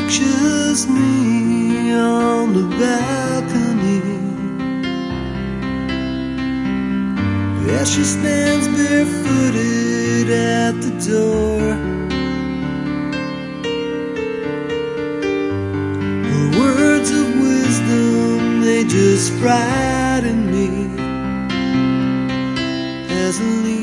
pictures me on the balcony as she stands barefooted at the door. Her words of wisdom, they just frighten me as a leaf